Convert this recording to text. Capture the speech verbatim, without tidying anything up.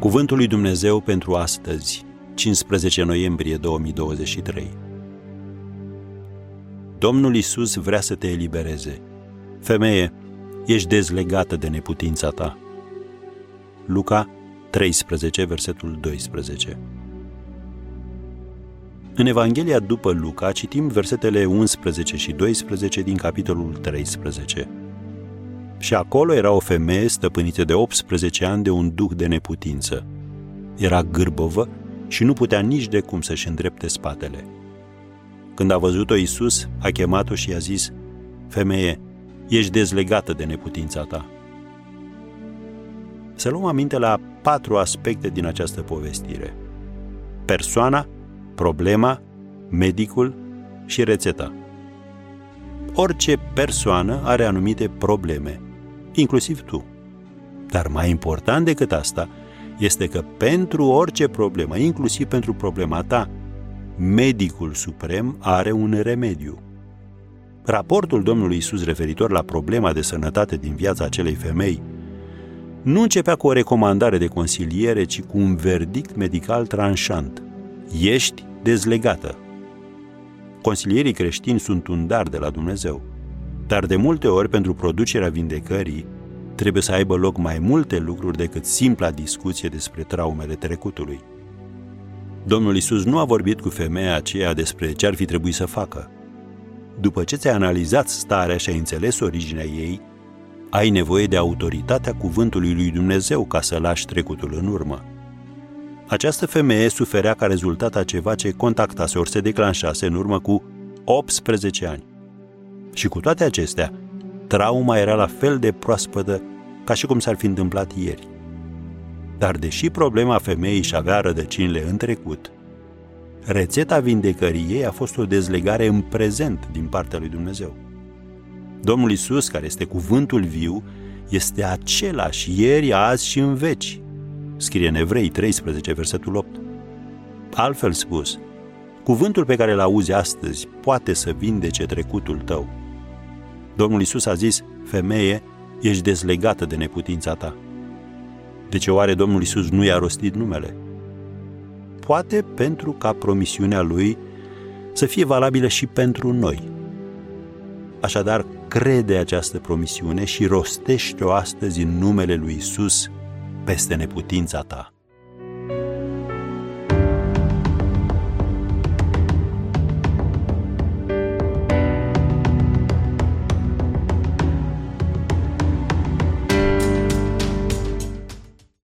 Cuvântul lui Dumnezeu pentru astăzi, cincisprezece noiembrie două mii douăzeci și trei. Domnul Iisus vrea să te elibereze. Femeie, ești dezlegată de neputința ta. Luca treisprezece, versetul doisprezece. În Evanghelia după Luca citim versetele unsprezece și doisprezece din capitolul treisprezece. Și acolo era o femeie stăpânită de optsprezece ani de un duh de neputință. Era gârbovă și nu putea nici de cum să-și îndrepte spatele. Când a văzut-o Iisus, a chemat-o și i-a zis: Femeie, ești dezlegată de neputința ta. Să luăm aminte la patru aspecte din această povestire: persoana, problema, medicul și rețeta. Orice persoană are anumite probleme, inclusiv tu. Dar mai important decât asta este că pentru orice problemă, inclusiv pentru problema ta, medicul suprem are un remediu. Raportul Domnului Iisus referitor la problema de sănătate din viața acelei femei nu începea cu o recomandare de consiliere, ci cu un verdict medical tranșant: ești dezlegată. Consilierii creștini sunt un dar de la Dumnezeu, dar de multe ori pentru producerea vindecării trebuie să aibă loc mai multe lucruri decât simpla discuție despre traumele trecutului. Domnul Iisus nu a vorbit cu femeia aceea despre ce ar fi trebuit să facă. După ce ți-ai analizat starea și ai înțeles originea ei, ai nevoie de autoritatea cuvântului lui Dumnezeu ca să lași trecutul în urmă. Această femeie suferea ca rezultat a ceva ce contactase ori se declanșase în urmă cu optsprezece ani. Și cu toate acestea, trauma era la fel de proaspătă ca și cum s-ar fi întâmplat ieri. Dar deși problema femeii își avea rădăcinile în trecut, rețeta vindecării ei a fost o dezlegare în prezent din partea lui Dumnezeu. Domnul Iisus, care este cuvântul viu, este același ieri, azi și în veci, scrie în Evrei treisprezece, versetul opt. Altfel spus, cuvântul pe care îl auzi astăzi poate să vindece trecutul tău. Domnul Iisus a zis: femeie, ești dezlegată de neputința ta. De ce oare Domnul Iisus nu i-a rostit numele? Poate pentru ca promisiunea lui să fie valabilă și pentru noi. Așadar, crede această promisiune și rostește-o astăzi în numele lui Iisus peste neputința ta.